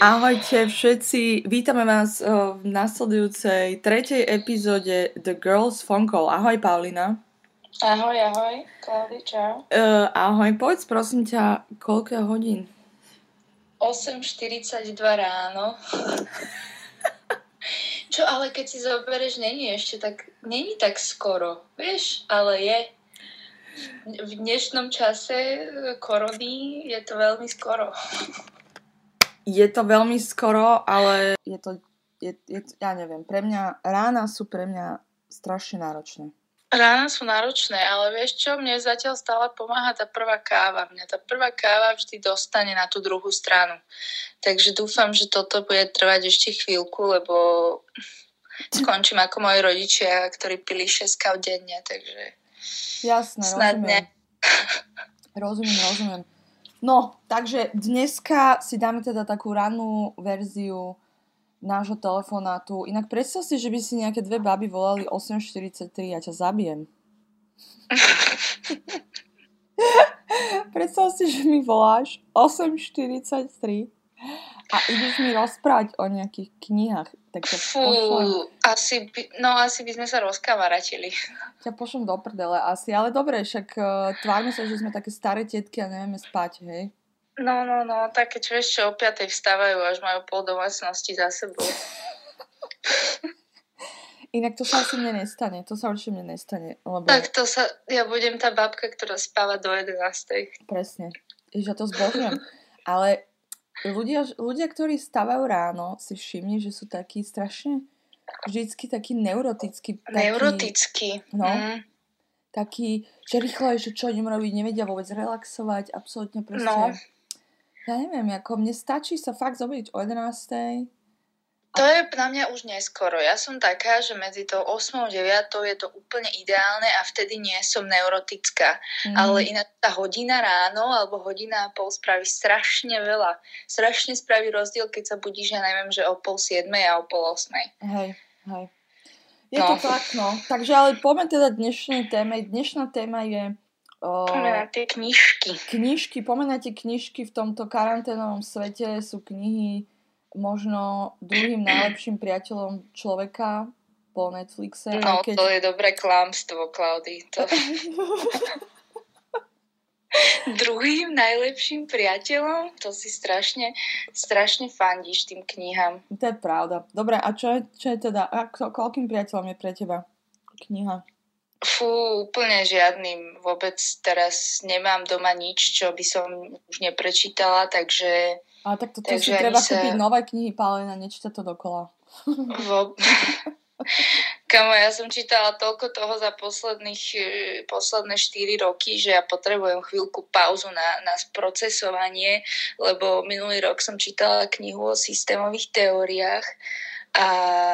Ahojte všetci, vítame vás v nasledujúcej tretej epizóde The Girls Phone Call. Ahoj Paulina. Ahoj, Klaudy, čau. Ahoj, povedz prosím ťa, koľko je hodín? 8:42 ráno. Čo ale keď si zoberieš, není tak skoro, vieš, ale je. V dnešnom čase korony je to veľmi skoro. Je to veľmi skoro, ale ja neviem, rána sú pre mňa strašne náročné. Rána sú náročné, ale vieš čo, mne zatiaľ stále pomáha tá prvá káva. Mňa tá prvá káva vždy dostane na tú druhú stranu. Takže dúfam, že toto bude trvať ešte chvíľku, lebo skončím ako moji rodičia, ktorí pili 6 káv denne, takže jasné, snadne. Rozumiem. No, takže dneska si dáme teda takú rannú verziu nášho telefonátu. Inak predstav si, že by si nejaké dve baby volali 8:43, ja ťa zabijem. Predstav si, že mi voláš 8:43 a ideš mi rozprávať o nejakých knihách. Tak ťa pošlem. Asi by sme sa rozkamaratili. Ťa pošlem do prdele asi, ale dobre, však tvárme sa, že sme také staré tetky a nevieme spať, hej? No, také čo ešte o 5:00 vstávajú, až majú pol domácnosti za sebou. Inak to sa asi mne nestane, lebo... Tak ja budem tá babka, ktorá spáva do 11:00. Presne, ja to zbožňujem. Ale ľudia, ktorí stávajú ráno, si všimni, že sú takí strašne vždycky takí neurotickí. Neurotickí. No, takí, že rýchlo je, že čo idem robiť, nevedia vôbec relaxovať, absolútne proste. No. Ja neviem, ako mne stačí sa fakt zobudiť o 11:00. To je na mňa už neskoro. Ja som taká, že medzi tou 8 a 9 je to úplne ideálne a vtedy nie som neurotická. Ale inak tá hodina ráno alebo hodina a pol spraví strašne veľa. Strašne spraví rozdiel, keď sa budíš, ja neviem, že o 6:30 a o 7:30. Hej. Je to tak, no. Takže ale poďme teda dnešnej téme. Dnešná téma je... Poďme na tie knižky. Poďme na tie knižky. V tomto karanténovom svete sú knihy možno druhým najlepším priateľom človeka po Netflixe. No, to je dobré klamstvo, Klaudy. Druhým najlepším priateľom? To si strašne fandíš tým knihám. To je pravda. Dobre, a čo je teda... Koľkým priateľom je pre teba kniha? Úplne žiadnym. Vôbec teraz nemám doma nič, čo by som už neprečítala, takže... Ale tak toto si treba kúpiť nové knihy, Paulina, nečíta to dokola. Kamo, ja som čítala toľko toho za posledné 4 roky, že ja potrebujem chvíľku pauzu na sprocesovanie, lebo minulý rok som čítala knihu o systémových teóriách a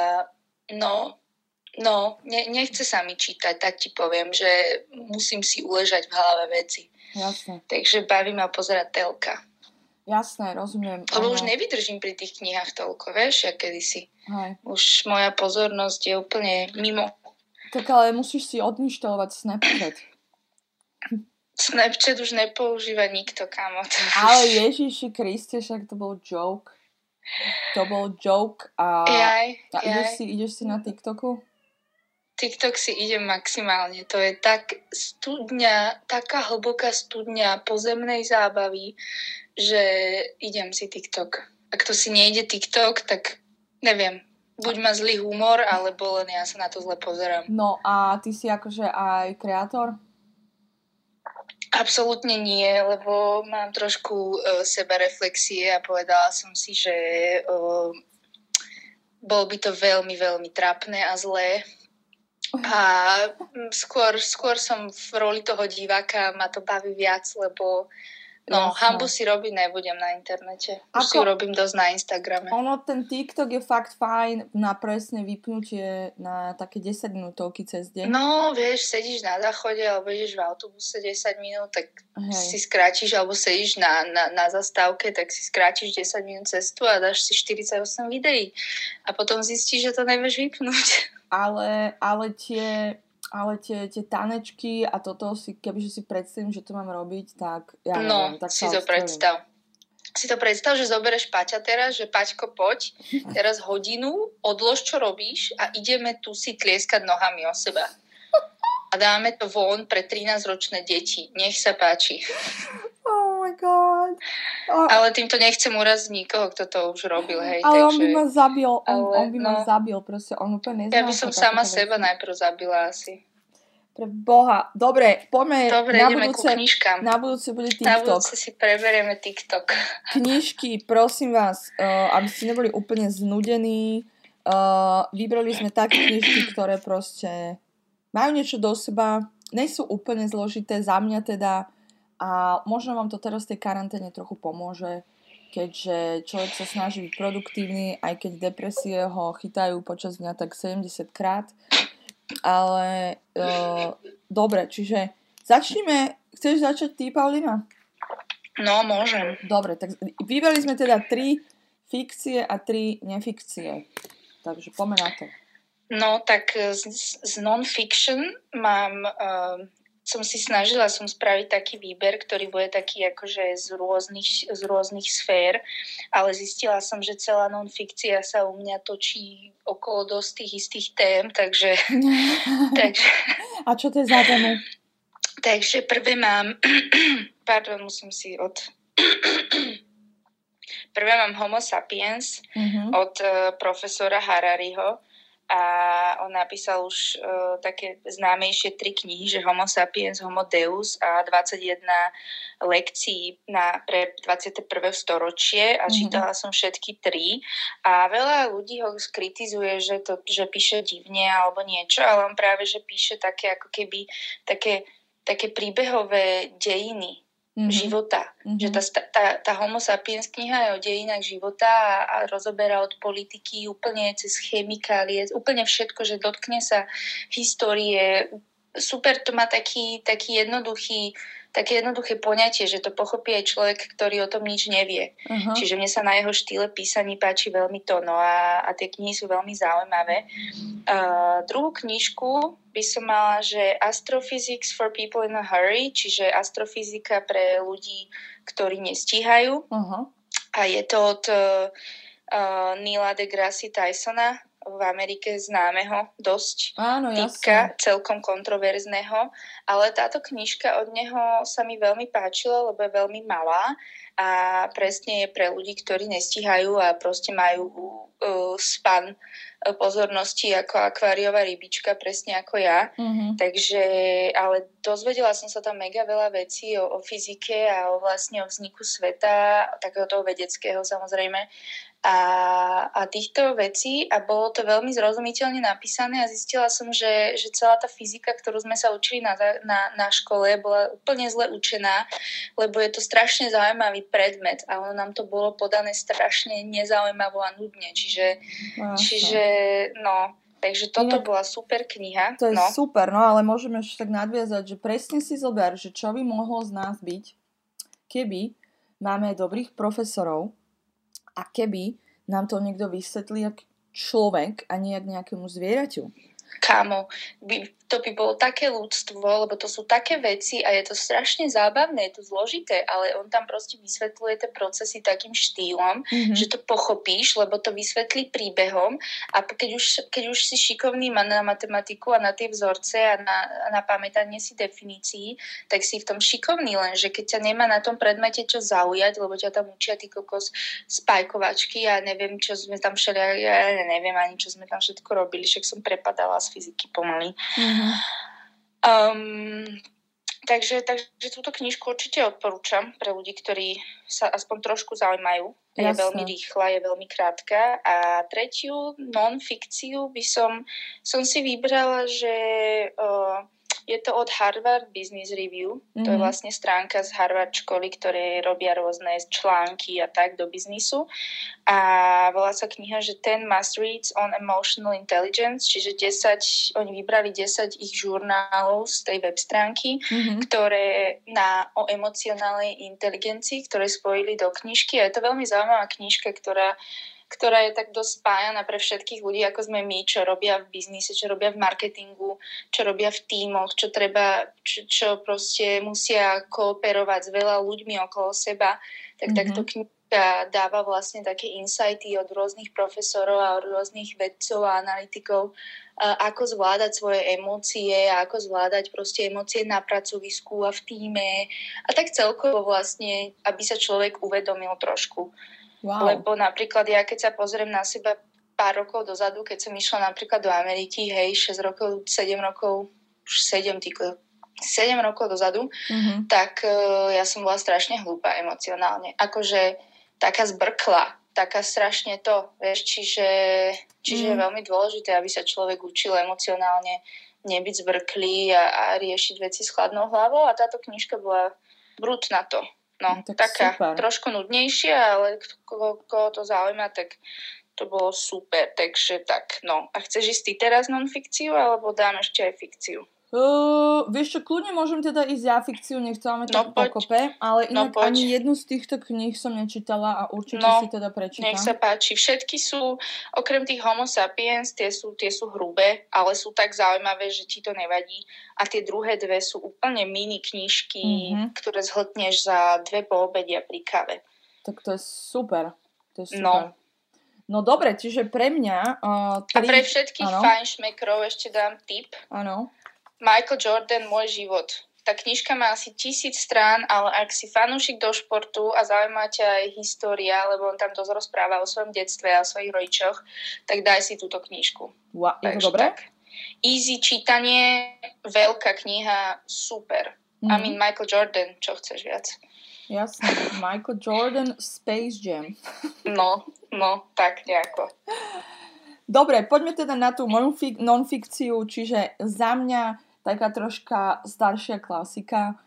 nechce sa mi čítať, tak ti poviem, že musím si uležať v hlave veci. Jasne. Takže baví ma pozerať telka. Jasné, rozumiem. Lebo už nevydržím pri tých knihách toľko, vieš, jak kedysi. Hej. Už moja pozornosť je úplne mimo. Tak ale musíš si odinštalovať Snapchat. Snapchat už nepoužíva nikto, kamo. Ale Ježiši Kriste, však to bol joke. A ideš si na TikToku? TikTok si idem maximálne. To je taká hlboká studňa pozemnej zábavy, že idem si TikTok. Ak to si nejde TikTok, tak neviem. Buď má zlý humor, alebo len ja sa na to zle pozerám. No a ty si akože aj kreator? Absolútne nie, lebo mám trošku sebareflexie a povedala som si, že bolo by to veľmi, veľmi trápne a zlé. A skôr som v roli toho diváka, ma to baví viac, lebo hanbu si robiť nebudem na internete. Už si robím dosť na Instagrame. Ten TikTok je fakt fajn na presne vypnutie na také 10 minútovky cez deň. No, vieš, sedíš na záchode alebo ideš v autobuse 10 minút, tak si skrátiš, alebo sedíš na zastávke, tak si skrátiš 10 minút cestu a dáš si 48 videí. A potom zistíš, že to nevieš vypnúť. Ale tie tanečky a toto si, kebyže si predstavím, že to mám robiť, tak ja neviem. Tak si to predstav. si to predstav, že zoberieš Paťa teraz, že Paťko, poď, teraz hodinu, odlož, čo robíš a ideme tu si tlieskať nohami o seba. A dáme to von pre 13-ročné deti. Nech sa páči. Oh my god. Ale týmto nechcem uraziť nikoho, kto to už robil, hej. Ale takže... on by ma zabil, on by ma zabil, proste, on úplne neznáša. Ja by som sama seba najprv zabila asi. Pre Boha. Dobre, poďme na budúce bude TikTok. Na budúce si preberieme TikTok. Knižky, prosím vás, aby ste neboli úplne znudení. Vybrali sme také knižky, ktoré proste majú niečo do seba, nie sú úplne zložité, za mňa teda, a možno vám to teraz v tej karanténe trochu pomôže, keďže človek sa snaží byť produktívny, aj keď depresie ho chytajú počas dňa tak 70 krát. Ale dobre, čiže začneme. Chceš začať ty, Paulina? No, môžem. Dobre, tak vybrali sme teda 3 fikcie a 3 nefikcie. Takže poďme na to. No, tak z non-fiction som si snažila spraviť taký výber, ktorý bude taký akože z rôznych sfér, ale zistila som, že celá non-fikcia sa u mňa točí okolo dosť tých istých tém, takže... A čo to je za tému? Takže prvé mám... Pardon, musím si Prvé mám Homo sapiens od profesora Harariho. A on napísal už také známejšie 3 knihy, že Homo sapiens, Homo deus a 21 lekcií pre 21. storočie a čítala som všetky 3 a veľa ľudí ho skritizuje, že píše divne alebo niečo, ale on práve, že píše také ako keby také príbehové dejiny života. Že tá Homo sapiens kniha je o dejinách života a rozoberá od politiky úplne cez chemikálie, úplne všetko, že dotkne sa histórie. Super, to má také jednoduché poňatie, že to pochopí aj človek, ktorý o tom nič nevie. Čiže mne sa na jeho štýle písaní páči veľmi to. No a tie knihy sú veľmi zaujímavé. Druhú knižku by som mala, že Astrophysics for People in a Hurry, čiže astrofyzika pre ľudí, ktorí nestíhajú. A je to od Neila deGrasse Tysona, v Amerike známeho dosť. Áno, typka, celkom kontroverzného, ale táto knižka od neho sa mi veľmi páčila, lebo je veľmi malá a presne je pre ľudí, ktorí nestíhajú a proste majú span pozornosti ako akváriová rybička, presne ako ja. Takže, ale dozvedela som sa tam mega veľa vecí o fyzike a vlastne o vzniku sveta, takého toho vedeckého samozrejme, a týchto vecí a bolo to veľmi zrozumiteľne napísané a zistila som, že celá tá fyzika, ktorú sme sa učili na škole, bola úplne zle učená, lebo je to strašne zaujímavý predmet a ono nám to bolo podané strašne nezaujímavo a nudne, čiže no, takže toto bola super kniha. To je super, no ale môžeme ešte tak nadviazať, že presne si zober, že čo by mohlo z nás byť, keby máme dobrých profesorov a keby nám to niekto vysvetlí jak človek a nie jak nejakému zvieraťu. Kámo, to by bolo také ľudstvo, lebo to sú také veci a je to strašne zábavné, je to zložité, ale on tam proste vysvetľuje tie procesy takým štýlom, že to pochopíš, lebo to vysvetlí príbehom a keď už si šikovný na matematiku a na tie vzorce a na pamätanie si definícií, tak si v tom šikovný, lenže keď ťa nemá na tom predmete čo zaujať, lebo ťa tam učia ty kokos spajkovačky a neviem, čo sme tam ja neviem ani, čo sme tam všetko robili, však som prepadala z fyziky pomaly. Takže túto knižku určite odporúčam pre ľudí, ktorí sa aspoň trošku zaujímajú. Je veľmi rýchla, je veľmi krátka. A tretiu non-fikciu by som si vybrala, že je to od Harvard Business Review. To je vlastne stránka z Harvard školy, ktoré robia rôzne články a tak do biznisu. A volá sa kniha, že 10 must reads on emotional intelligence, čiže oni vybrali 10 ich žurnálov z tej web stránky, ktoré o emocionálnej inteligencii, ktoré spojili do knižky. A je to veľmi zaujímavá knižka, ktorá je tak dosť spájana pre všetkých ľudí, ako sme my, čo robia v biznise, čo robia v marketingu, čo robia v tímoch, čo proste musia kooperovať s veľa ľuďmi okolo seba. Tak táto kniha knižka dáva vlastne také insighty od rôznych profesorov a od rôznych vedcov a analytikov, ako zvládať svoje emócie a ako zvládať proste emócie na pracovisku a v tíme a tak celkovo vlastne, aby sa človek uvedomil trošku. Wow. Lebo napríklad ja, keď sa pozriem na seba pár rokov dozadu, keď som išla napríklad do Ameriky, 7 rokov dozadu, tak ja som bola strašne hlúpa emocionálne. Akože taká zbrkla, taká strašne to, vieš, čiže je veľmi dôležité, aby sa človek učil emocionálne nebyť zbrklý a riešiť veci s chladnou hlavou a táto knižka bola brut na to. No, taká super. Trošku nudnejšia, ale koho to zaujíma, tak to bolo super, takže tak, no. A chceš ísť ty teraz non-fikciu, alebo dám ešte aj fikciu? Vieš čo, kľudne môžem teda ísť za fikciu, nech to máme tak pokope, ale inak ani jednu z týchto kníh som nečítala a určite si teda prečítam. Nech sa páči, všetky sú, okrem tých Homo sapiens, tie sú hrubé, ale sú tak zaujímavé, že ti to nevadí a tie druhé dve sú úplne mini knižky, ktoré zhltneš za 2 poobedia pri kave. Tak to je super, No dobre, čiže pre mňa... A pre všetkých fajnšmekrov ešte dám tip. Áno. Michael Jordan, Môj život. Tá knižka má asi 1000 strán, ale ak si fanúšik do športu a zaujíma ťa aj história, lebo on tam dosť rozpráva o svojom detstve a o svojich rodičoch, tak daj si túto knižku. Wow, je to dobré? Tak. Easy čítanie, veľká kniha, super. I mean Michael Jordan, čo chceš viac? Jasne, Michael Jordan, Space Jam. No, tak nejako. Dobre, poďme teda na tú moju non-fikciu, čiže za mňa taká troška staršia klasika.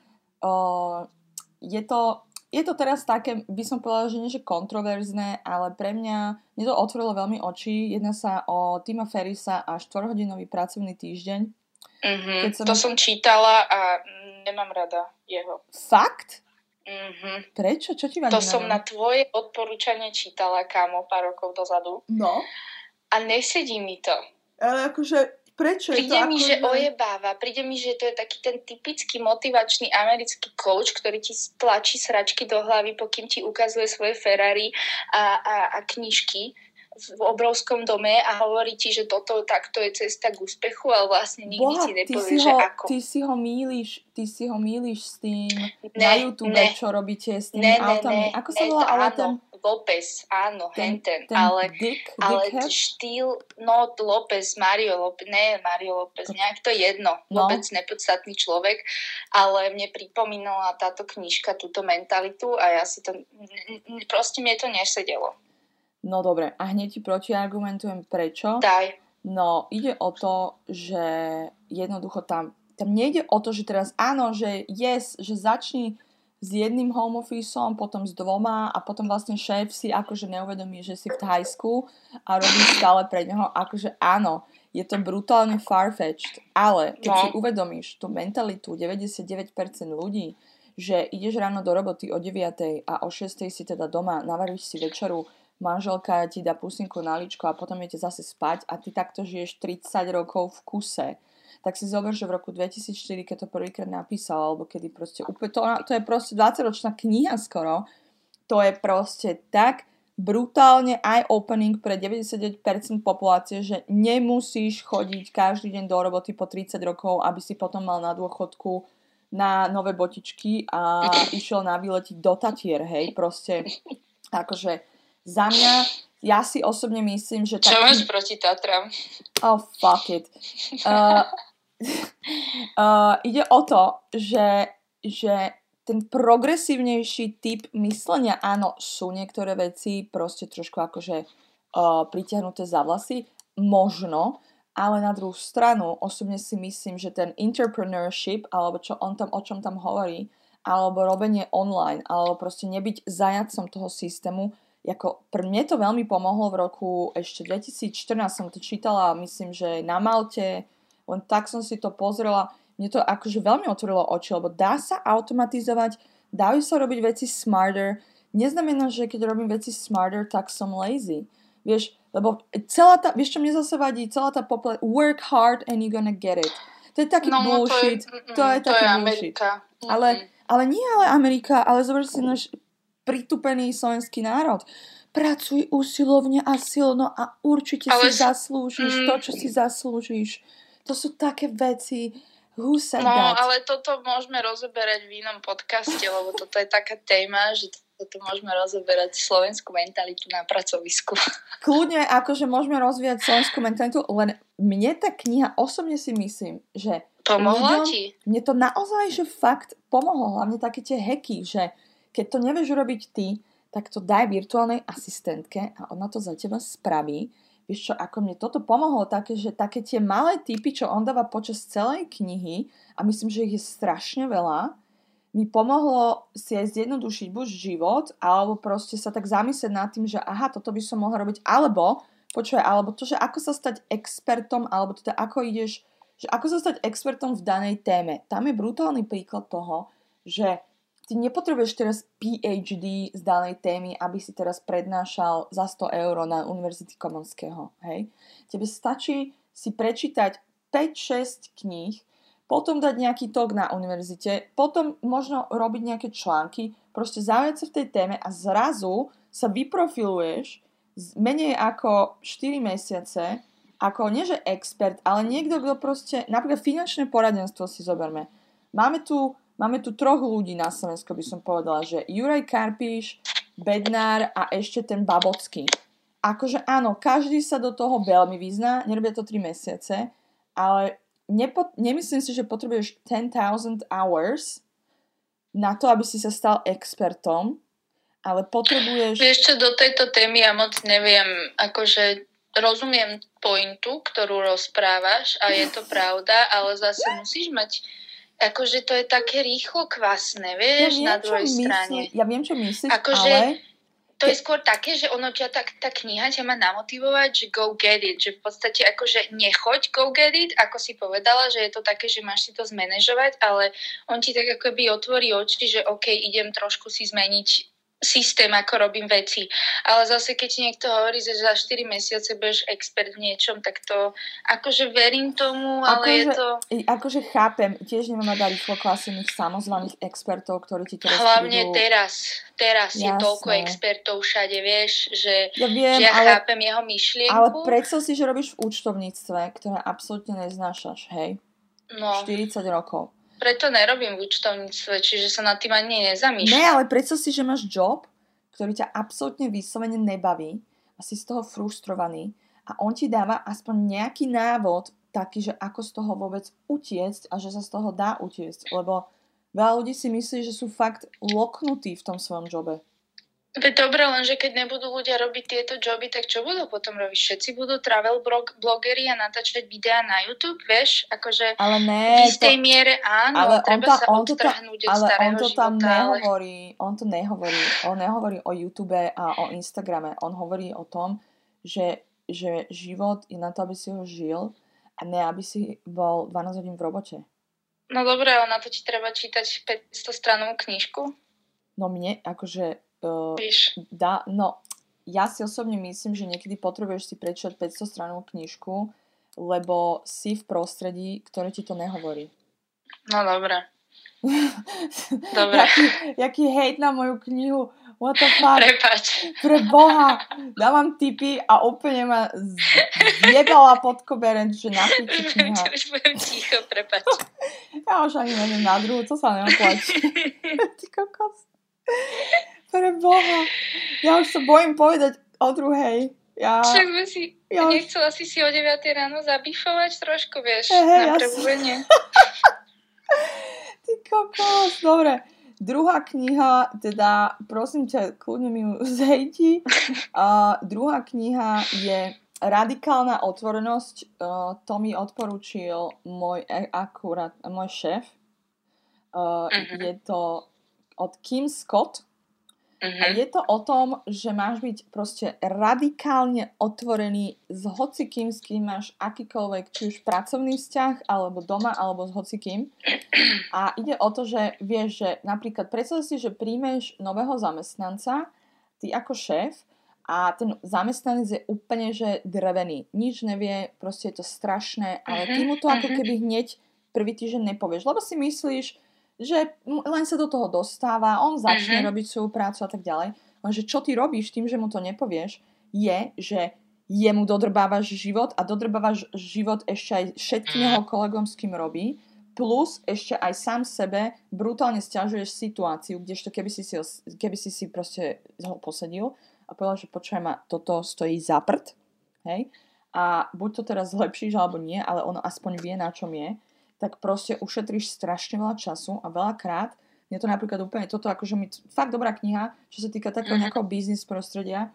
Je to teraz také, by som povedala, že nie že kontroverzné, ale pre mňa to otvorilo veľmi oči. Jedná sa o Tima Ferrisa a 4-hodinový pracovný týždeň. To som čítala a nemám rada jeho. Fakt? Prečo? Čo ti vadí? To som na tvoje odporúčanie čítala, kámo, pár rokov dozadu. No. A nesedí mi to. Ale akože... Prečo príde mi, že ojebáva. Príde mi, že to je taký ten typický motivačný americký coach, ktorý ti tlačí sračky do hlavy, pokým ti ukazuje svoje Ferrari a knižky v obrovskom dome a hovorí ti, že takto je cesta k úspechu, ale vlastne nikdy ti nepovie, že ako. Ty si ho mýliš s tým na YouTube, čo robíte s tými autami. Ako sa volá ale ten... López, áno, henten, ale štýl, López, Mario López, nejak to jedno, vôbec nepodstatný človek, ale mne pripomínala táto knižka túto mentalitu a ja si to, proste mne to nesedelo. No dobre, a hneď ti protiargumentujem prečo. Daj. No, ide o to, že jednoducho tam nejde o to, že teraz áno, že že začni s jedným home officeom, potom s 2 a potom vlastne šéf si akože neuvedomí, že si v Thajsku a robí stále pre neho. Akože áno, je to brutálne far-fetched, ale keď si uvedomíš tú mentalitu 99% ľudí, že ideš ráno do roboty o 9 a o 6 si teda doma, navaríš si večeru, manželka ti dá pusinku na líčko a potom idete zase spať a ty takto žiješ 30 rokov v kuse, tak si zober, že v roku 2004, keď to prvýkrát napísal, alebo kedy proste úplne, to je proste 20-ročná kniha skoro, to je proste tak brutálne eye-opening pre 99% populácie, že nemusíš chodiť každý deň do roboty po 30 rokov, aby si potom mal na dôchodku na nové botičky a išiel na výletiť do Tatier, hej, proste akože za mňa, ja si osobne myslím, že... Čo máš proti Tatram? Oh, fuck it. Ide o to, že ten progresívnejší typ myslenia, áno, sú niektoré veci proste trošku akože pritiahnuté za vlasy, možno, ale na druhú stranu osobne si myslím, že ten entrepreneurship, alebo o čom tam hovorí, alebo robenie online, alebo proste nebyť zajatcom toho systému, ako pre mne to veľmi pomohlo v roku ešte 2014 som to čítala, myslím, že na Malte, len tak som si to pozrela, mne to akože veľmi otvorilo oči, lebo dá sa automatizovať, dajú sa robiť veci smarter, neznamená, že keď robím veci smarter, tak som lazy, vieš, lebo vieš čo mne zase vadí, celá tá work hard and you're gonna get it, to je taký bullshit, to je taký bullshit, ale nie ale Amerika, ale zober si pritupený slovenský národ. Pracuj usilovne a silno a určite si zaslúžiš to, čo si zaslúžiš. To sú také veci. Who said that? Ale toto môžeme rozoberať v inom podcaste, lebo toto je taká téma, že toto môžeme rozoberať slovenskú mentalitu na pracovisku. Kľudne, akože môžeme rozvíjať slovenskú mentalitu, len mne tá kniha osobne si myslím, že pomohla ti? Mne to naozaj, že fakt pomohlo. Hlavne také tie hacky, že keď to nevieš urobiť ty, tak to daj virtuálnej asistentke a ona to za teba spraví. Vieš čo, ako mne toto pomohlo, také tie malé tipy, čo on dáva počas celej knihy, a myslím, že ich je strašne veľa, mi pomohlo si aj zjednodušiť buď život, alebo proste sa tak zamyslieť nad tým, že aha, toto by som mohla robiť, alebo to, že ako sa stať expertom, alebo teda ako ideš, že ako sa stať expertom v danej téme. Tam je brutálny príklad toho, že ty nepotrebuješ teraz PhD z danej témy, aby si teraz prednášal za 100 € na Univerzity Komenského. Hej? Tebe stačí si prečítať 5-6 kníh, potom dať nejaký talk na univerzite, potom možno robiť nejaké články, proste zaujať sa v tej téme a zrazu sa vyprofiluješ menej ako 4 mesiace, ako nie že expert, ale niekto, kto proste, napríklad finančné poradenstvo si zoberme. Máme tu 3 ľudí na Slovensku, by som povedala, že Juraj Karpíš, Bednár a ešte ten Babocký. Akože áno, každý sa do toho veľmi vyzná, nerobia to 3 mesiace, ale nemyslím si, že potrebuješ 10,000 hours na to, aby si sa stal expertom, ale potrebuješ... Vieš čo, do tejto témy ja moc neviem, akože rozumiem pointu, ktorú rozprávaš a je to pravda, ale zase musíš mať... Akože to je také rýchlo kvasné, vieš, na druhej strane. Ja viem, čo myslíš, akože, ale... To je skôr také, že ono ťa tá kniha ťa má namotivovať, že go get it, že v podstate akože nechoď go get it, ako si povedala, že je to také, že máš si to zmanéžovať, ale on ti tak akoby otvorí oči, že OK, idem trošku si zmeniť systém, ako robím veci. Ale zase, keď ti niekto hovorí, že za 4 mesiace budeš expert v niečom, tak to akože verím tomu, ale je to... Akože chápem, tiež nemáme dať rýchlo klasených samozvaných expertov, ktorí ti teraz hlavne prídu... teraz je toľko expertov všade, vieš, že ja chápem jeho myšlienku. Ale predstav si, že robíš v účtovníctve, ktoré absolútne neznášaš, hej? No. 40 rokov. Preto nerobím v účtovníctve, čiže sa nad tým ani nezamýšľam. Ne, ale predstav si, že máš job, ktorý ťa absolútne vyslovene nebaví a si z toho frustrovaný a on ti dáva aspoň nejaký návod taký, že ako z toho vôbec utiecť a že sa z toho dá utiecť, lebo veľa ľudí si myslí, že sú fakt loknutí v tom svojom jobe. Dobre, lenže keď nebudú ľudia robiť tieto joby, tak čo budú potom robiť? Všetci budú travel blogeri a natáčať videá na YouTube, vieš? Akože ale ne, v istej miere áno, ale treba sa odtrhnúť od starého života. On to nehovorí. On nehovorí o YouTube a o Instagrame. On hovorí o tom, že život je na to, aby si ho žil a ne, aby si bol 12 hodín v robote. No dobre, ale na to ti treba čítať 500 stranovú knižku? No mne, akože... ja si osobne myslím, že niekedy potrebuješ si prečítať 500 stranovú knižku, lebo si v prostredí, ktoré ti to nehovorí. No dobre. Jaký hejt na moju knihu. What the fuck? Prepáč. Pre Boha. Dávam tipy a úplne ma zjebala pod koberec, že na piči kniha. Už budem ticho, prepáč. Ja už ani neviem na druhú, co sa neoplačí. Ty kokos. Pre Boha. Ja už sa bojím povedať o druhej. Však by si nechcela si o 9 ráno zabífovať trošku, vieš, na prebudenie. Ty kokos. Dobre. Druhá kniha, teda prosím ťa, kľudne mi ju zhejti. Druhá kniha je Radikálna otvorenosť. To mi odporúčil môj šéf. Je to od Kim Scott. A je to o tom, že máš byť proste radikálne otvorený s hocikým, s kým máš akýkoľvek, či už pracovný vzťah, alebo doma, alebo s hocikým. A ide o to, že vieš, že napríklad predstav si, že príjmeš nového zamestnanca, ty ako šéf, a ten zamestnanec je úplne, že drevený. Nič nevie, proste je to strašné, ale ty mu to ako keby hneď prvý týždeň nepovieš, lebo si myslíš, že len sa do toho dostáva, on začne robiť svoju prácu a tak ďalej. Lenže čo ty robíš tým, že mu to nepovieš, je, že jemu dodrbávaš život a dodrbávaš život ešte aj všetkým jeho kolegom, s kým robí, plus ešte aj sám sebe brutálne sťažuješ situáciu, kdežto keby si si proste ho posadil a povedal, že počujem ma, toto stojí za prd, hej, a buď to teraz zlepšíš alebo nie, ale ono aspoň vie, na čom je, tak proste ušetríš strašne veľa času a veľakrát, mne to napríklad úplne toto, akože mi fakt dobrá kniha, čo sa týka takého nejakého biznis prostredia,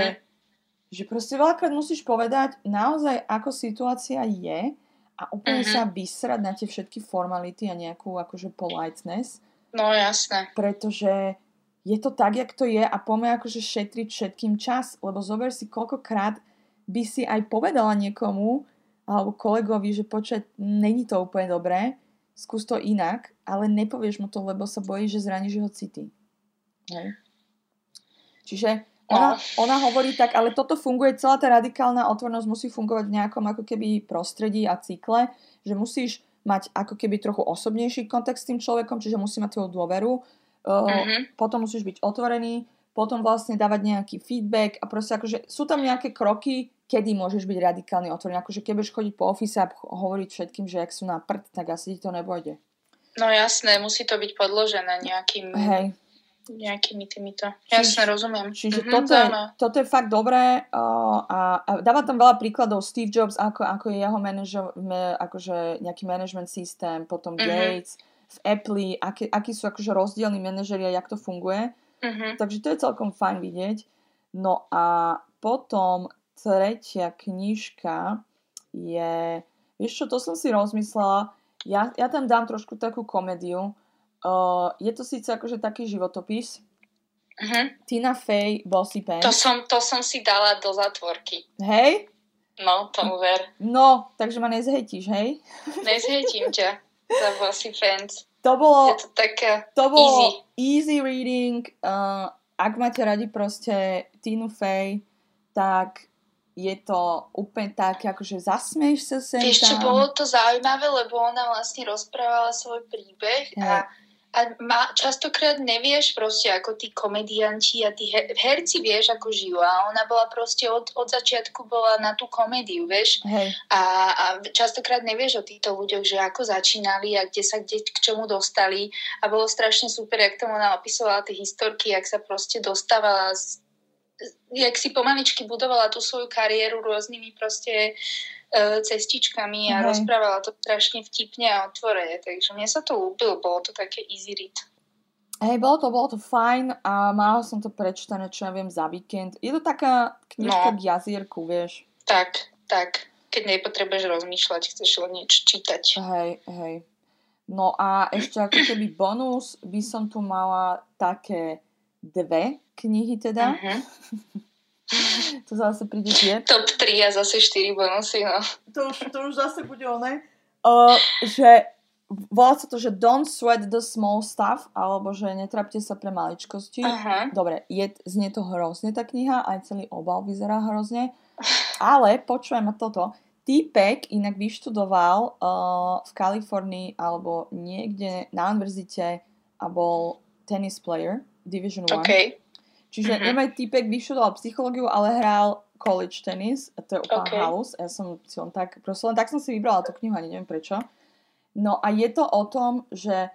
že proste veľakrát musíš povedať naozaj, ako situácia je a úplne sa vysrať na tie všetky formality a nejakú akože politeness. No jasné. Pretože je to tak, jak to je a poďme akože šetriť všetkým čas, lebo zober si, koľkokrát by si aj povedala niekomu alebo kolegovi, že počkaj, není to úplne dobré, skús to inak, ale nepovieš mu to, lebo sa bojíš, že zraníš jeho city. Hej. Čiže ona hovorí tak, ale toto funguje, celá tá radikálna otvorenosť musí fungovať v nejakom ako keby prostredí a cykle, že musíš mať ako keby trochu osobnejší kontakt s tým človekom, čiže musí mať tvoju dôveru, potom musíš byť otvorený, potom vlastne dávať nejaký feedback a proste akože sú tam nejaké kroky, kedy môžeš byť radikálne otvorený. Akože keď budeš chodiť po office a hovoriť všetkým, že ak sú na prd, tak asi ti to nebojde. No jasné, musí to byť podložené nejakými týmito. Jasne, rozumiem. Čiže toto je fakt dobré a dáva tam veľa príkladov. Steve Jobs, ako je jeho akože nejaký management systém, potom Gates, v Apple, akí sú akože rozdielni manažeri a jak to funguje. Takže to je celkom fajn vidieť. No a potom tretia knižka je, vieš čo, to som si rozmyslela, ja tam dám trošku takú komédiu. Je to síce akože taký životopis. Tina Fey, Bossy Pants. To som si dala do zatvorky. Hej? No, tomu ver. No, takže ma nezhejtíš, hej? Nezhejtím ťa za Bossy Pants. To bolo easy reading. Ak máte radi proste Tinu Fey, tak je to úplne tak, akože zasmeješ sa sem tam. Vieš čo, bolo to zaujímavé, lebo ona vlastne rozprávala svoj príbeh a častokrát nevieš proste, ako tí komedianti a tí herci vieš, ako žijú. A ona bola proste od začiatku bola na tú komédiu, vieš. A častokrát nevieš o týchto ľuďoch, že ako začínali a kde k čomu dostali. A bolo strašne super, jak tomu ona opisovala tie historky, jak sa proste dostávala jak si pomaličky budovala tú svoju kariéru rôznymi proste cestičkami a rozprávala to strašne vtipne a otvorene. Takže mne sa to ľúbilo, bolo to také easy read. Hej, bolo to fajn a mala som to prečítané, čo ja viem, za víkend. Je to taká knižka k jazierku, vieš. Tak. Keď nepotrebuješ rozmýšľať, chceš len niečo čítať. Hej. No a ešte ako keby bonus by som tu mala také 2 knihy teda. To zase príde tie. Top 3 a zase 4 bonusy, no. To už zase bude oné. Že volá sa to, že don't sweat the small stuff, alebo že netrapte sa pre maličkosti. Dobre, znie to hrozne tá kniha, aj celý obal vyzerá hrozne. Ale počujem ma toto. Týpek inak vyštudoval v Kalifornii alebo niekde na univerzite a bol tennis player, Division 1. Okay. Čiže nemaj týpek vyštudoval psychológiu, ale hral college tennis. A to je úplne halus. Ja som si len tak, proste len tak som si vybrala tú knihu, ani neviem prečo. No a je to o tom, že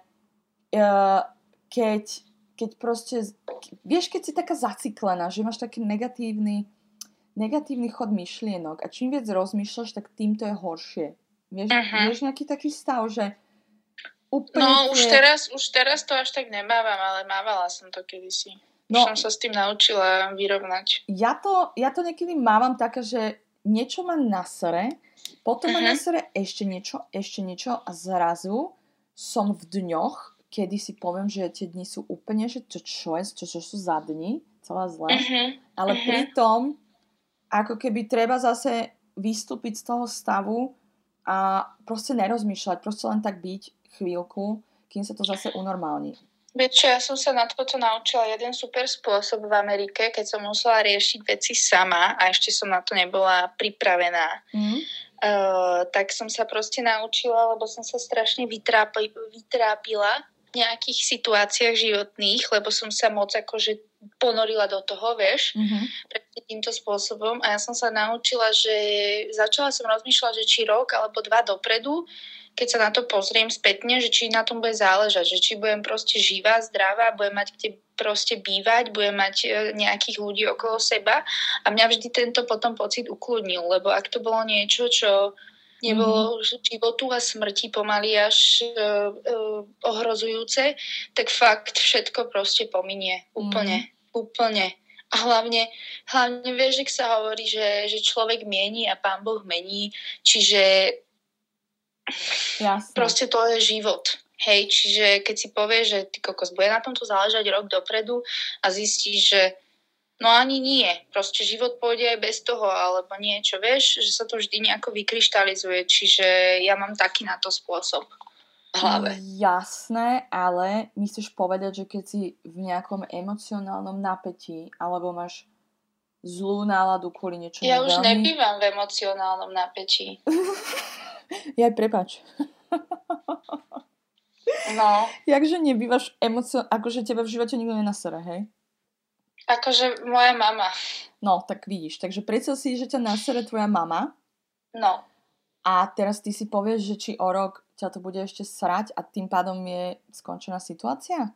keď proste, vieš, keď si taká zaciklená, že máš taký negatívny chod myšlienok a čím viac rozmýšľaš, tak tým to je horšie. Vieš nejaký taký stav, že úplne... No, už teraz to až tak nemávam, ale mávala som to kedysi. No, som sa s tým naučila vyrovnať. Ja to niekedy mávam také, že niečo ma nasere, potom ma nasere ešte niečo a zrazu som v dňoch, kedy si poviem, že tie dni sú úplne, že čo sú za dni, celá zle. Ale pritom ako keby treba zase vystúpiť z toho stavu a proste nerozmýšľať, proste len tak byť chvíľku, kým sa to zase unormálni. Vieš čo, ja som sa na toto naučila jeden super spôsob v Amerike, keď som musela riešiť veci sama a ešte som na to nebola pripravená. Tak som sa proste naučila, lebo som sa strašne vytrápila nejakých situáciách životných, lebo som sa moc akože ponorila do toho, vieš, týmto spôsobom a ja som sa naučila, že začala som rozmýšľať, že či rok alebo 2 dopredu, keď sa na to pozriem spätne, že či na tom bude záležať, že či budem proste živá, zdravá, budem mať kde proste bývať, budem mať nejakých ľudí okolo seba a mňa vždy tento potom pocit ukludnil, lebo ak to bolo niečo, čo nebolo životu a smrti pomaly až ohrozujúce, tak fakt všetko proste pominie. Úplne. A hlavne vieš, že sa hovorí, že človek mení a Pán Boh mení, čiže Jasne. Proste to je život. Hej, čiže keď si povieš, že ty kokos, bude na tomto záležať rok dopredu a zistíš, že no ani nie. Proste život pôjde aj bez toho, alebo niečo, vieš, že sa to vždy nejako vykryštalizuje. Čiže ja mám taký na to spôsob v hlave. Jasné, ale myslíš povedať, že keď si v nejakom emocionálnom napätí, alebo máš zlú náladu kvôli niečomu Ja už nebývam v emocionálnom napätí. Ja prepáč. No. Jakže nebývaš akože teba v živote nikto nenasere, hej? Akože moja mama. No, tak vidíš. Takže predstav si, že ťa nasere tvoja mama. No. A teraz ty si povieš, že či o rok ťa to bude ešte srať a tým pádom je skončená situácia?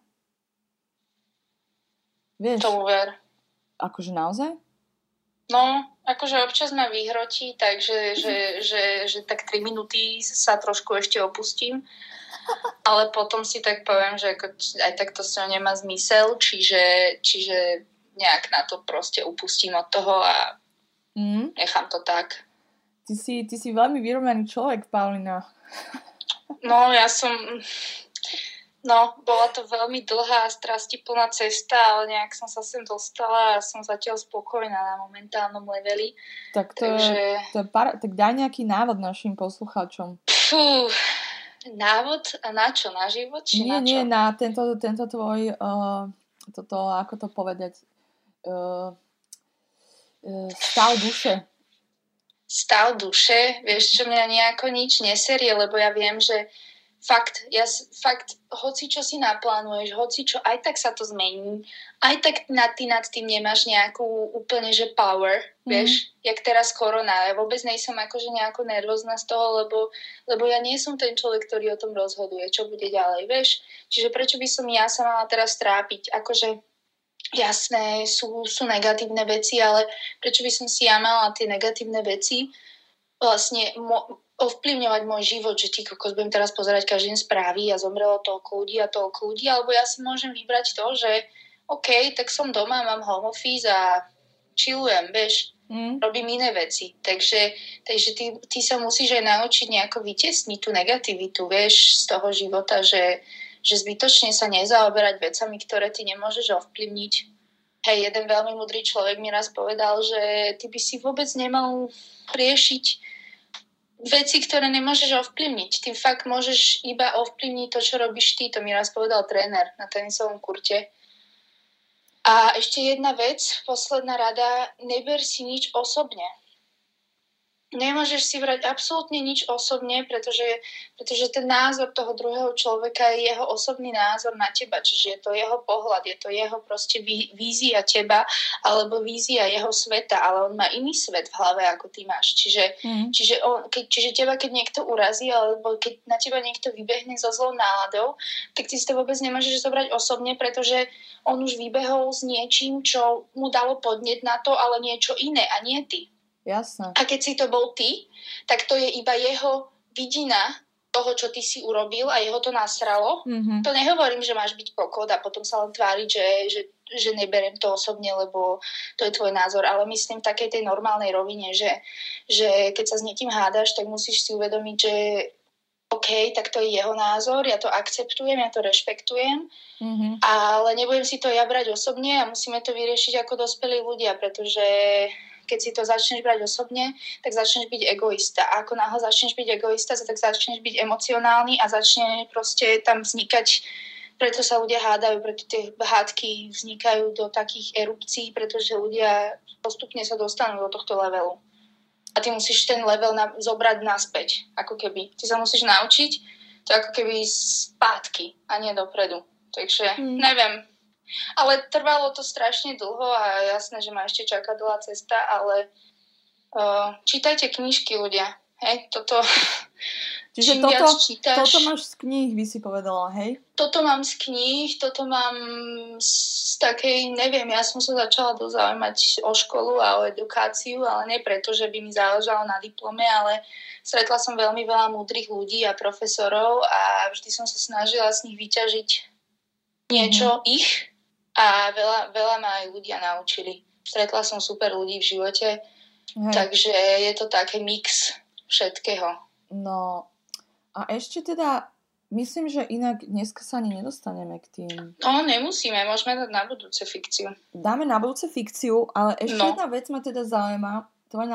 Vieš? To uver. Akože naozaj? No, akože občas ma vyhrotí, takže že tak 3 minúty sa trošku ešte opustím. Ale potom si tak poviem, že aj tak to sa nemá zmysel, čiže nejak na to proste upustím od toho a nechám to tak. Ty si veľmi vyrovnaný človek, Paulina. No, bola to veľmi dlhá a strastiplná cesta, ale nejak som sa sem dostala a som zatiaľ spokojná na momentálnom leveli. Tak tak daj nejaký návod našim poslucháčom. Návod na čo? Na život? Či na čo? Nie, na tento tvoj ako to povedať stav duše. Stav duše? Vieš, čo mňa nejako nič neserie, lebo ja viem, že fakt, hoci čo si naplánuješ, hoci čo, aj tak sa to zmení. Aj tak ty nad tým nemáš nejakú úplne, že power, vieš, jak teraz korona. Ja vôbec nejsem akože nejako nervózna z toho, lebo ja nie som ten človek, ktorý o tom rozhoduje, čo bude ďalej, vieš. Čiže prečo by som ja sa mala teraz trápiť? Akože jasné, sú negatívne veci, ale prečo by som si ja mala tie negatívne veci vlastne ovplyvňovať môj život, že ty kokos budem teraz pozerať každý deň správy a zomrelo toľko ľudí, alebo ja si môžem vybrať to, že OK, tak som doma, mám home office a chillujem, vieš, robím iné veci. Takže ty sa musíš aj naučiť nejako vytesniť tú negativitu, vieš, z toho života, že zbytočne sa nezaoberať vecami, ktoré ty nemôžeš ovplyvniť. Hej, jeden veľmi múdry človek mi raz povedal, že ty by si vôbec nemal riešiť veci, ktoré nemôžeš ovplyvniť. Ty fakt môžeš iba ovplyvniť to, čo robíš ty. To mi raz povedal tréner na tenisovom kurte. A ešte jedna vec, posledná rada, neber si nič osobne. Nemôžeš si brať absolútne nič osobne, pretože ten názor toho druhého človeka je jeho osobný názor na teba, čiže je to jeho pohľad, je to jeho proste vízia teba alebo vízia jeho sveta, ale on má iný svet v hlave, ako ty máš. Čiže teba, keď niekto urazí alebo keď na teba niekto vybehne so zlou náladou, tak ty si to vôbec nemôžeš zobrať osobne, pretože on už vybehol s niečím, čo mu dalo podnet na to, ale niečo iné a nie ty. Jasné. A keď si to bol ty, tak to je iba jeho vidina toho, čo ty si urobil a jeho to nasralo. To nehovorím, že máš byť kokot a potom sa len tváriť, že neberiem to osobne, lebo to je tvoj názor. Ale myslím v takej tej normálnej rovine, že keď sa s niekým hádaš, tak musíš si uvedomiť, že OK, tak to je jeho názor, ja to akceptujem, ja to rešpektujem, ale nebudem si to ja brať osobne a musíme to vyriešiť ako dospelí ľudia, pretože keď si to začneš brať osobne, tak začneš byť egoista. A ako náhle začneš byť egoista, tak začneš byť emocionálny a začne proste tam vznikať, preto sa ľudia hádajú, preto tie hádky vznikajú do takých erupcií, pretože ľudia postupne sa dostanú do tohto levelu. A ty musíš ten level zobrať naspäť, ako keby. Ty sa musíš naučiť To ako keby spátky a nie dopredu. Takže neviem. Ale trvalo to strašne dlho a jasné, že ma ešte čaká dlhá cesta, ale čítajte knižky, ľudia. Hej, toto... Čiže toto máš z kníh, by si povedala, hej? Toto mám z kníh, toto mám z takej, neviem, ja som sa začala zaujímať o školu a o edukáciu, ale nie preto, že by mi záležalo na diplome, ale stretla som veľmi veľa múdrych ľudí a profesorov a vždy som sa snažila z nich vyťažiť niečo ich a veľa ma aj ľudia naučili. Stretla som super ľudí v živote, takže je to taký mix všetkého. No a ešte teda, myslím, že inak dneska sa ani nedostaneme k tým. No, nemusíme, môžeme dať na budúce fikciu. Dáme na budúce fikciu, ale ešte jedna vec ma teda zaujíma, tvoj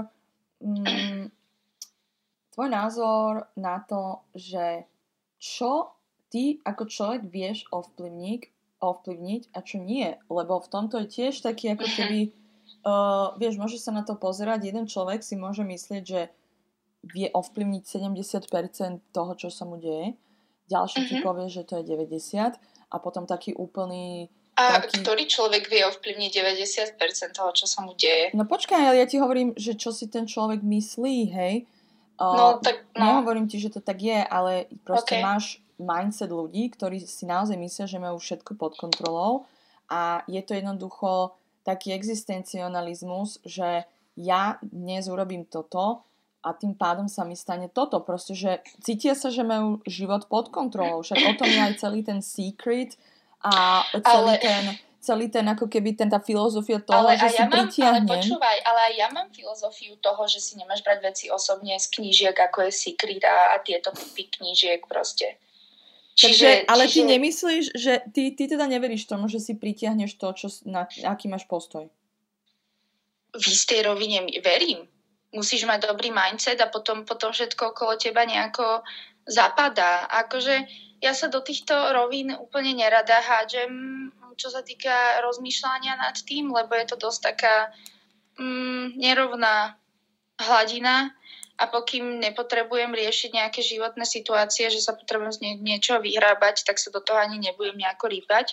názor na to, že čo ty ako človek vieš ovplyvniť a čo nie, lebo v tomto je tiež taký ako keby, vieš, môže sa na to pozerať, jeden človek si môže myslieť, že vie ovplyvniť 70% toho, čo sa mu deje, ďalší ti povie, že to je 90% a potom taký úplný... A ktorý človek vie ovplyvniť 90% toho, čo sa mu deje? No počkaj, ale ja ti hovorím, že čo si ten človek myslí, hej? Nehovorím ti, že to tak je, ale proste máš mindset ľudí, ktorí si naozaj myslia, že majú všetko pod kontrolou a je to jednoducho taký existencionalizmus, že ja dnes urobím toto a tým pádom sa mi stane toto. Proste, že cítia sa, že majú život pod kontrolou. Však o tom je aj celý ten Secret a celý ten ako keby tá filozofia toho, že si pritiahnem. Ale počúvaj, ale aj ja mám filozofiu toho, že si nemáš brať veci osobne z knížiek, ako je Secret a tieto typy knížiek proste. Ale ty nemyslíš, že ty teda neveríš tomu, že si pritiahneš to, aký máš postoj? V istej rovine verím. Musíš mať dobrý mindset a potom všetko okolo teba nejako zapadá. Akože ja sa do týchto rovín úplne nerada hádžem, čo sa týka rozmýšľania nad tým, lebo je to dosť taká nerovná hladina a pokým nepotrebujem riešiť nejaké životné situácie, že sa potrebujem z niečo vyhrábať, tak sa do toho ani nebudem nejako rýpať.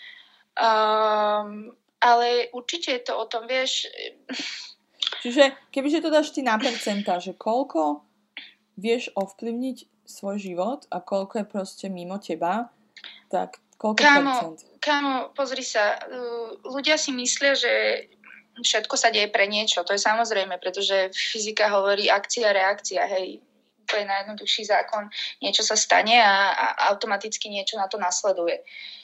Ale určite je to o tom, vieš... Čiže kebyže to dáš ty na percentá, že koľko vieš ovplyvniť svoj život a koľko je proste mimo teba, tak koľko percent? Kámo, pozri sa, ľudia si myslia, že všetko sa deje pre niečo. To je samozrejme, pretože fyzika hovorí akcia, reakcia, hej. To je najjednoduchší zákon. Niečo sa stane a automaticky niečo na to nasleduje.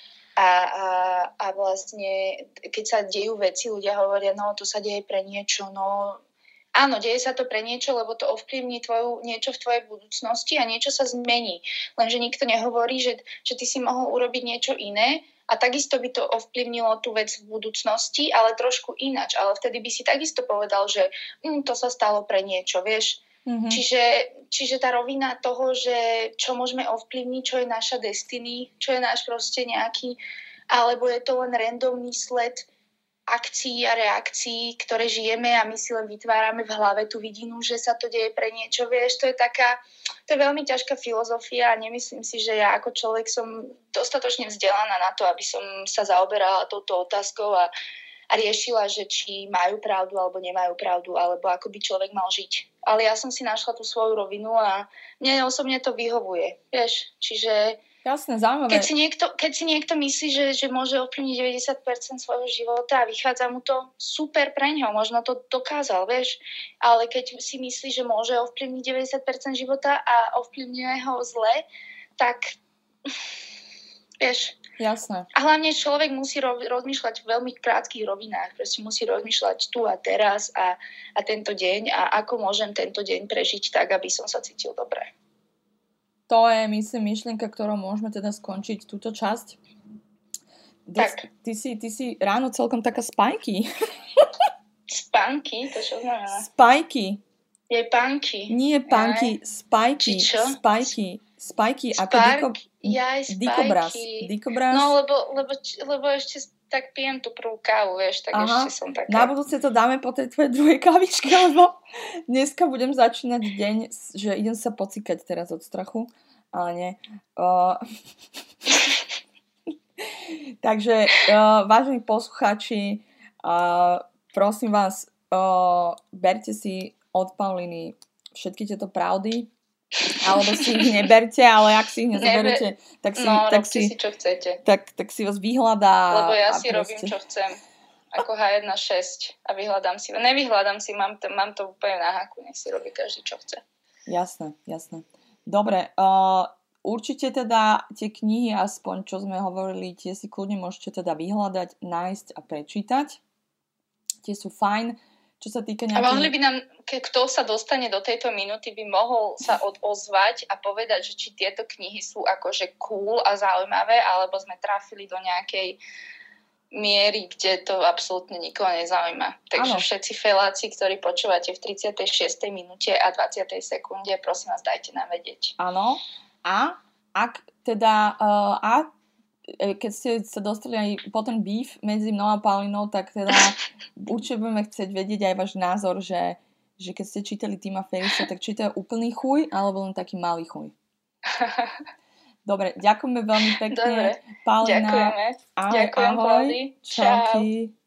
A vlastne, keď sa dejú veci, ľudia hovoria, no to sa deje pre niečo, no áno, deje sa to pre niečo, lebo to ovplyvní niečo v tvojej budúcnosti a niečo sa zmení. Lenže nikto nehovorí, že ty si mohol urobiť niečo iné a takisto by to ovplyvnilo tú vec v budúcnosti, ale trošku ináč. Ale vtedy by si takisto povedal, že to sa stalo pre niečo, vieš. Mm-hmm. Čiže tá rovina toho, že čo môžeme ovplyvniť, čo je naša destiny, čo je náš proste nejaký, alebo je to len randomný sled akcií a reakcií, ktoré žijeme a my si len vytvárame v hlave tú vidinu, že sa to deje pre niečo, vieš, to je veľmi ťažká filozofia a nemyslím si, že ja ako človek som dostatočne vzdelaná na to, aby som sa zaoberala touto otázkou a riešila, že či majú pravdu alebo nemajú pravdu, alebo ako by človek mal žiť. Ale ja som si našla tú svoju rovinu a mne osobne to vyhovuje, vieš, čiže jasné, zaujímavé. Keď si niekto myslí, že môže ovplyvniť 90% svojho života a vychádza mu to super preňho, možno to dokázal, vieš, ale keď si myslí, že môže ovplyvniť 90% života a ovplyvňuje ho zle, tak vieš. Jasné. A hlavne človek musí rozmýšľať v veľmi krátkych rovinách, proste musí rozmýšľať tu a teraz a tento deň a ako môžem tento deň prežiť tak, aby som sa cítil dobre. To je, myslím, myšlienka, ktorou môžeme teda skončiť túto časť. Tak. Ty si ráno celkom taká spajky. Spánky? To čo znamená? Spajky. Je punky. Nie punky, spajky. Či čo? Spajky. Ako dikobraz. No, lebo ešte tak pijem tú prvú kávu, vieš, tak ešte som taká. Na budúce to dáme po tej tvojej druhej kávičke, lebo dneska budem začínať deň, že idem sa pocikať teraz od strachu ale nie. Takže, vážení poslucháči, prosím vás, berte si od Pauliny všetky tieto pravdy, alebo si ich neberte, ale ak si ich nezoberete, tak si čo chcete. Tak si vás vyhľadá. Lebo ja si robím, čo chcem. Ako H1.6 a nevyhľadám si, mám to úplne na háku, nech si robí každý, čo chce. Jasné. Dobre, určite teda tie knihy, aspoň čo sme hovorili, tie si kľudne môžete teda vyhľadať, nájsť a prečítať. Tie sú fajn. Čo sa týka nejakých... A mohli by nám, kto sa dostane do tejto minúty, by mohol sa ozvať a povedať, že či tieto knihy sú akože cool a zaujímavé, alebo sme trafili do nejakej miery, kde to absolútne nikoho nezaujíma. Takže všetci feláci, ktorí počúvate v 36. minúte a 20. sekunde, prosím vás, dajte nám vedieť. Áno. A ak teda... keď ste sa dostali aj po ten beef medzi mnou a Paulinou, tak teda určite budeme chcieť vedieť aj váš názor, že keď ste čítali Tima Ferrisa, tak či to je úplný chuj, alebo len taký malý chuj. Dobre, ďakujeme veľmi pekne. Dobre, Paulina. ďakujeme. Ďakujem, ahoj. Claudii. Čau.